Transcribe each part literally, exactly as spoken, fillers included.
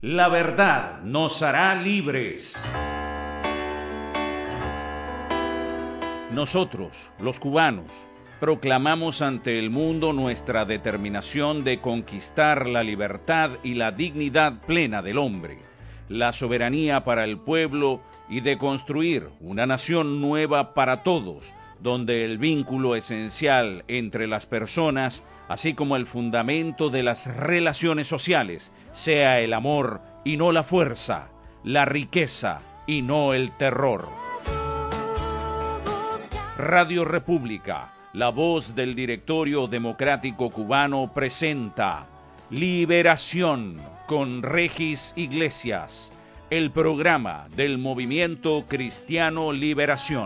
La verdad nos hará libres. Nosotros, los cubanos, proclamamos ante el mundo nuestra determinación de conquistar la libertad y la dignidad plena del hombre, la soberanía para el pueblo y de construir una nación nueva para todos, donde el vínculo esencial entre las personas, así como el fundamento de las relaciones sociales, sea el amor y no la fuerza, la riqueza y no el terror. Radio República, la voz del Directorio Democrático Cubano, presenta Liberación con Regis Iglesias, el programa del Movimiento Cristiano Liberación.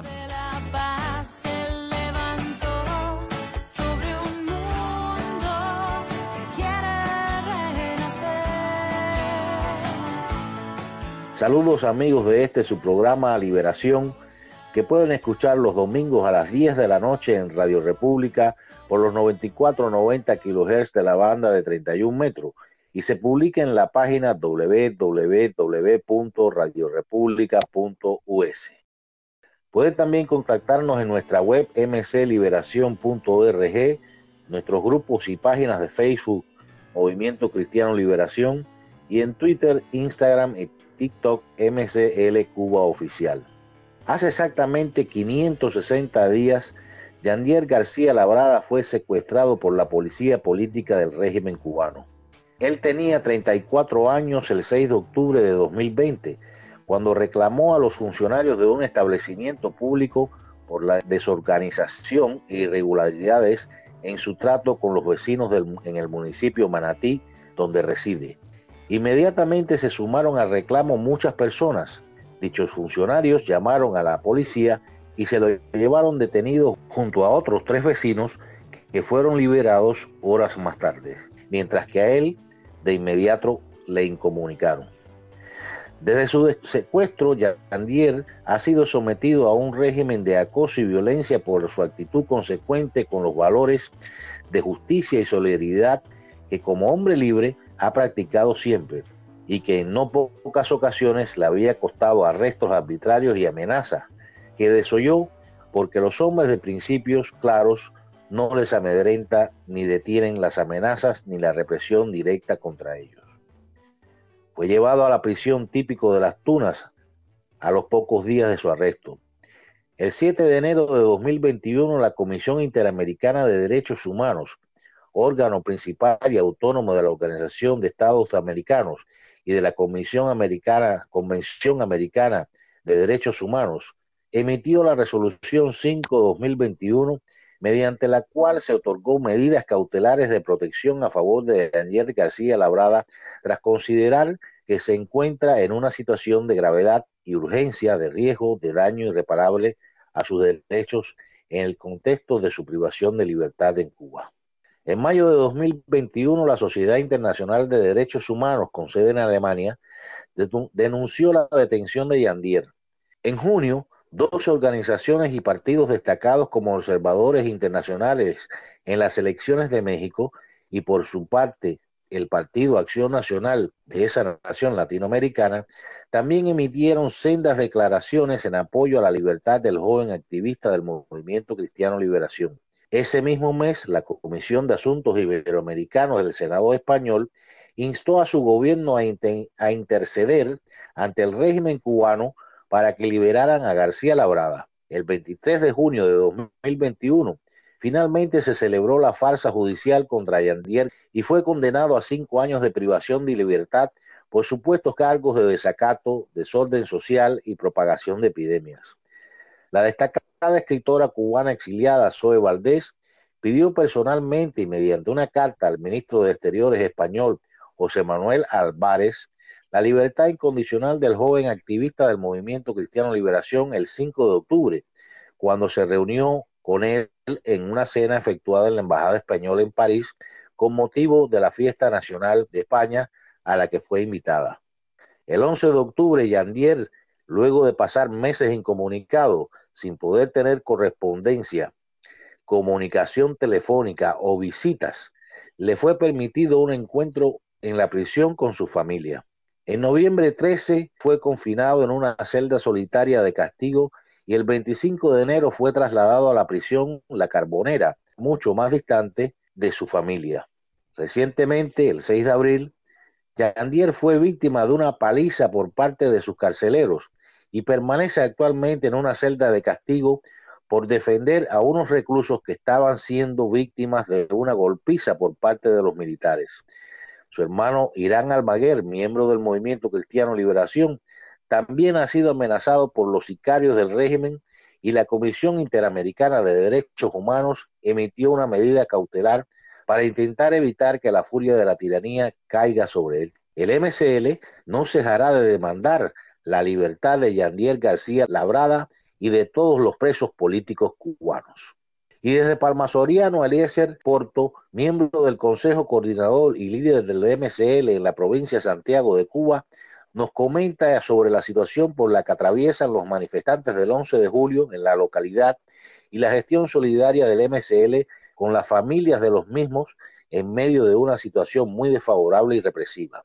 Saludos amigos de este su programa Liberación, que pueden escuchar los domingos a las diez de la noche en Radio República por los noventa y cuatro noventa kilohertz de la banda de treinta y un metros y se publica en la página doble u doble u doble u punto radio república punto u s. Pueden también contactarnos en nuestra web m c liberación punto org, nuestros grupos y páginas de Facebook Movimiento Cristiano Liberación y en Twitter, Instagram y TikTok M C L Cuba Oficial. Hace exactamente quinientos sesenta días, Yandier García Labrada fue secuestrado por la policía política del régimen cubano. Él tenía treinta y cuatro años el seis de octubre de dos mil veinte, cuando reclamó a los funcionarios de un establecimiento público por la desorganización e irregularidades en su trato con los vecinos del, en el municipio Manatí, donde reside. Inmediatamente se sumaron al reclamo muchas personas. Dichos funcionarios llamaron a la policía y se lo llevaron detenido junto a otros tres vecinos que fueron liberados horas más tarde, mientras que a él de inmediato le incomunicaron. Desde su secuestro, Yandier ha sido sometido a un régimen de acoso y violencia por su actitud consecuente con los valores de justicia y solidaridad que como hombre libre ha practicado siempre y que en no pocas ocasiones le había costado arrestos arbitrarios y amenazas, que desoyó porque los hombres de principios claros no les amedrenta ni detienen las amenazas ni la represión directa contra ellos. Fue llevado a la prisión típico de Las Tunas a los pocos días de su arresto. El siete de enero de dos mil veintiuno, la Comisión Interamericana de Derechos Humanos, órgano principal y autónomo de la Organización de Estados Americanos y de la Comisión Americana, Convención Americana de Derechos Humanos, emitió la resolución cinco de dos mil veintiuno, mediante la cual se otorgó medidas cautelares de protección a favor de Yandier García Labrada, tras considerar que se encuentra en una situación de gravedad y urgencia de riesgo de daño irreparable a sus derechos en el contexto de su privación de libertad en Cuba. En mayo de dos mil veintiuno, la Sociedad Internacional de Derechos Humanos, con sede en Alemania, denunció la detención de Yandier. En junio, doce organizaciones y partidos destacados como observadores internacionales en las elecciones de México y por su parte el Partido Acción Nacional de esa nación latinoamericana, también emitieron sendas declaraciones en apoyo a la libertad del joven activista del Movimiento Cristiano Liberación. Ese mismo mes, la Comisión de Asuntos Iberoamericanos del Senado español instó a su gobierno a, inter a interceder ante el régimen cubano para que liberaran a García Labrada. El veintitrés de junio de dos mil veintiuno, finalmente se celebró la farsa judicial contra Yandier y fue condenado a cinco años de privación de libertad por supuestos cargos de desacato, desorden social y propagación de epidemias. La destacada escritora cubana exiliada Zoe Valdés pidió personalmente y mediante una carta al ministro de Exteriores español José Manuel Álvarez la libertad incondicional del joven activista del Movimiento Cristiano Liberación el cinco de octubre, cuando se reunió con él en una cena efectuada en la Embajada Española en París con motivo de la Fiesta Nacional de España a la que fue invitada. El once de octubre, Yandier, luego de pasar meses incomunicado, sin poder tener correspondencia, comunicación telefónica o visitas, le fue permitido un encuentro en la prisión con su familia. En noviembre trece fue confinado en una celda solitaria de castigo y el veinticinco de enero fue trasladado a la prisión La Carbonera, mucho más distante de su familia. Recientemente, el seis de abril, Yandier fue víctima de una paliza por parte de sus carceleros y permanece actualmente en una celda de castigo por defender a unos reclusos que estaban siendo víctimas de una golpiza por parte de los militares. Su hermano Irán Almaguer, miembro del Movimiento Cristiano Liberación, también ha sido amenazado por los sicarios del régimen y la Comisión Interamericana de Derechos Humanos emitió una medida cautelar para intentar evitar que la furia de la tiranía caiga sobre él. El M C L no cejará de demandar la libertad de Yandier García Labrada y de todos los presos políticos cubanos. Y desde Palma Soriano, Eliezer Porto, miembro del Consejo Coordinador y líder del M C L en la provincia de Santiago de Cuba, nos comenta sobre la situación por la que atraviesan los manifestantes del once de julio en la localidad y la gestión solidaria del M C L con las familias de los mismos en medio de una situación muy desfavorable y represiva.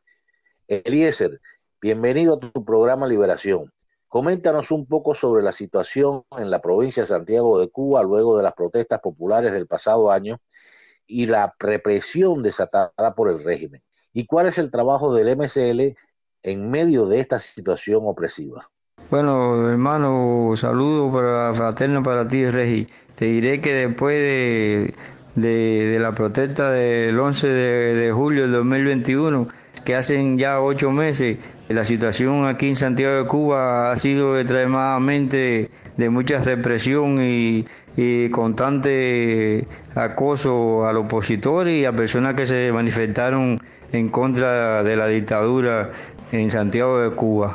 Eliezer, bienvenido a tu programa Liberación. Coméntanos un poco sobre la situación en la provincia de Santiago de Cuba luego de las protestas populares del pasado año y la represión desatada por el régimen. ¿Y cuál es el trabajo del M C L en medio de esta situación opresiva? Bueno, hermano, saludo para, fraterno para ti, Regi. Te diré que después de, de, de la protesta del once de, de julio del dos mil veintiuno, que hacen ya ocho meses, la situación aquí en Santiago de Cuba ha sido extremadamente de mucha represión y, y constante acoso al opositor y a personas que se manifestaron en contra de la dictadura en Santiago de Cuba.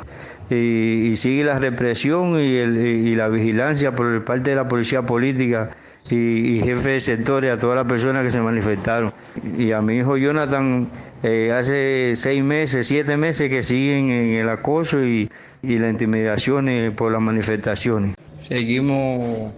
Y, y sigue la represión y, el, y la vigilancia por parte de la policía política y, y jefe de sectores a todas las personas que se manifestaron. Y a mi hijo Jonathan eh, hace seis meses, siete meses que siguen en el acoso y, y las intimidaciones por las manifestaciones. Seguimos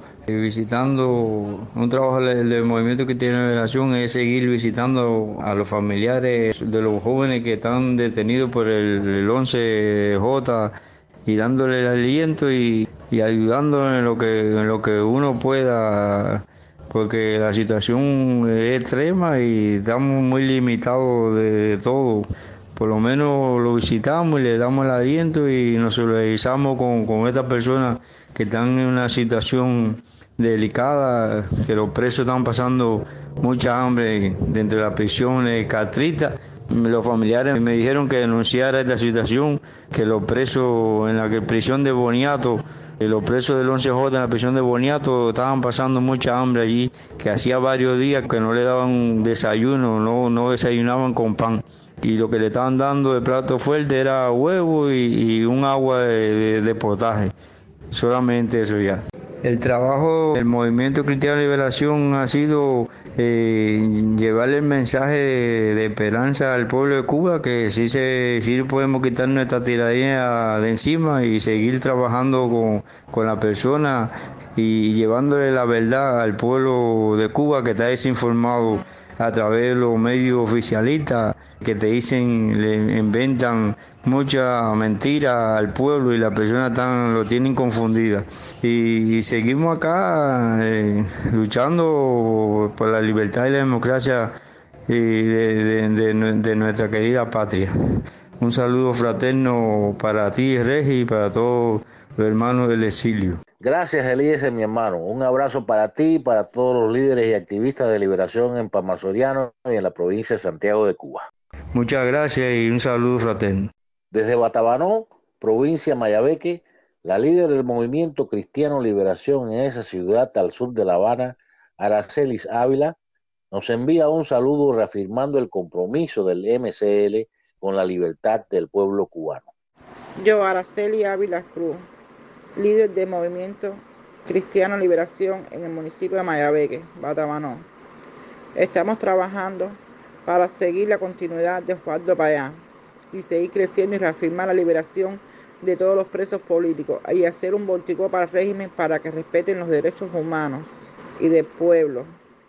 visitando, un trabajo del, del Movimiento Cristiano de Liberación es seguir visitando a los familiares de los jóvenes que están detenidos por el, el once J y dándole el aliento y, y ayudando en lo que en lo que uno pueda, porque la situación es extrema y estamos muy limitados de, de todo. Por lo menos lo visitamos y le damos el aliento y nos solidarizamos con, con estas personas que están en una situación delicada, que los presos están pasando mucha hambre dentro de la prisión de Catrita. Los familiares me dijeron que denunciara esta situación, que los presos en la prisión de Boniato, los presos del once J en la prisión de Boniato estaban pasando mucha hambre allí, que hacía varios días que no le daban desayuno, no, no desayunaban con pan. Y lo que le estaban dando de plato fuerte era huevo y, y un agua de, de, de potaje. Solamente eso ya. El trabajo del Movimiento Cristiano de Liberación ha sido eh, llevarle el mensaje de, de esperanza al pueblo de Cuba, que sí, se, sí podemos quitar nuestra tiranía de encima y seguir trabajando con, con la persona y llevándole la verdad al pueblo de Cuba que está desinformado a través de los medios oficialistas que te dicen, le inventan mucha mentira al pueblo y las personas tan, lo tienen confundida. Y, y seguimos acá eh, luchando por la libertad y la democracia eh, de, de, de, de nuestra querida patria. Un saludo fraterno para ti, Regi, y para todos los hermanos del exilio. Gracias, Eliezer, mi hermano. Un abrazo para ti y para todos los líderes y activistas de liberación en Palma Soriano y en la provincia de Santiago de Cuba. Muchas gracias y un saludo fraterno. Desde Batabanó, provincia de Mayabeque, la líder del Movimiento Cristiano Liberación en esa ciudad al sur de La Habana, Aracelis Ávila, nos envía un saludo reafirmando el compromiso del M C L con la libertad del pueblo cubano. Yo, Araceli Ávila Cruz, líder del Movimiento Cristiano Liberación en el municipio de Mayabeque, Batabanó. Estamos trabajando para seguir la continuidad de Osvaldo Payá y seguir creciendo y reafirmar la liberación de todos los presos políticos y hacer un volticó para el régimen para que respeten los derechos humanos y del pueblo.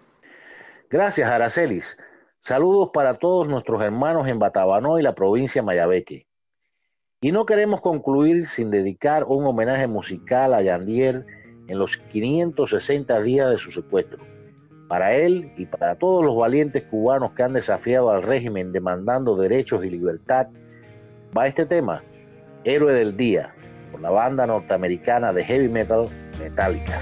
Gracias, Aracelis. Saludos para todos nuestros hermanos en Batabanó y la provincia de Mayabeque. Y no queremos concluir sin dedicar un homenaje musical a Yandier en los quinientos sesenta días de su secuestro. Para él y para todos los valientes cubanos que han desafiado al régimen demandando derechos y libertad, va este tema, Héroe del Día, por la banda norteamericana de heavy metal Metallica.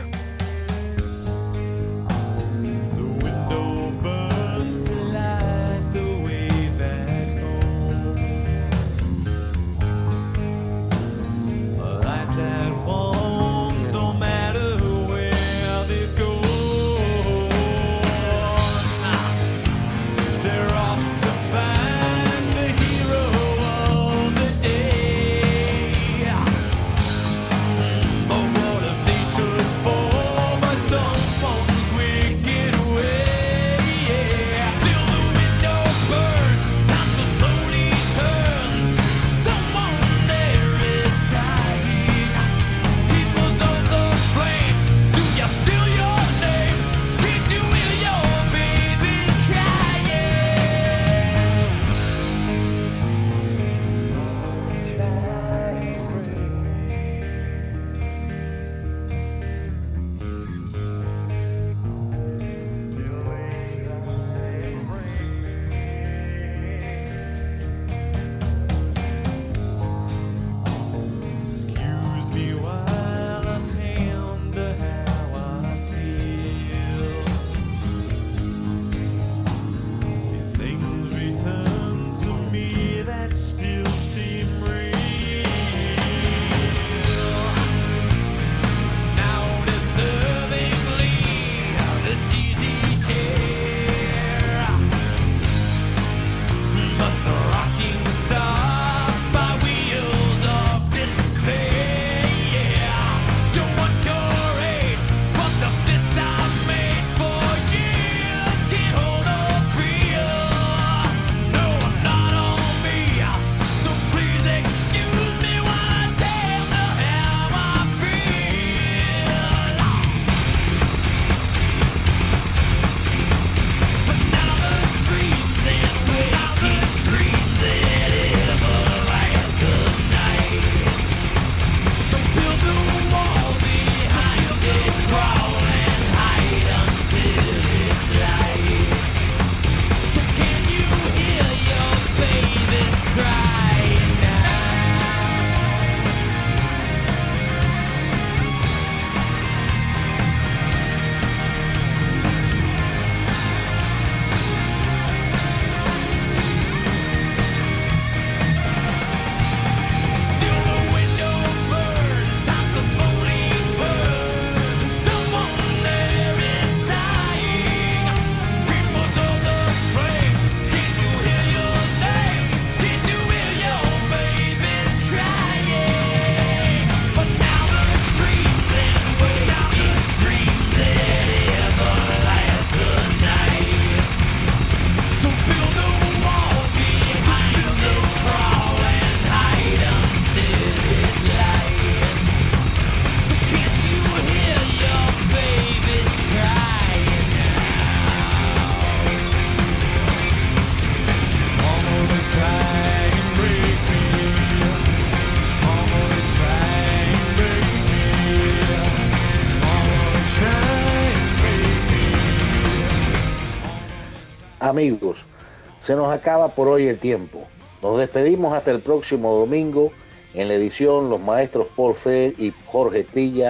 Amigos, se nos acaba por hoy el tiempo. Nos despedimos hasta el próximo domingo. En la edición, los maestros Paul Fred y Jorge Tilla,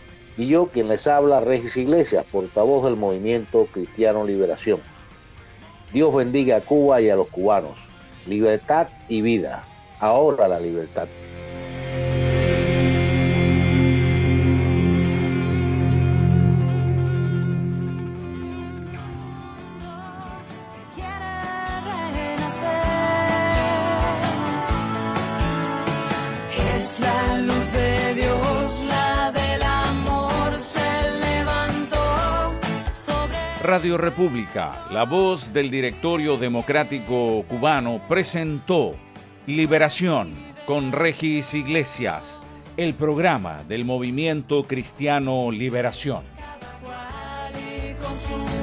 y yo, quien les habla, Regis Iglesias, portavoz del Movimiento Cristiano Liberación. Dios bendiga a Cuba y a los cubanos. Libertad y vida. Ahora la libertad. Radio República, la voz del Directorio Democrático Cubano, presentó Liberación con Regis Iglesias, el programa del Movimiento Cristiano Liberación.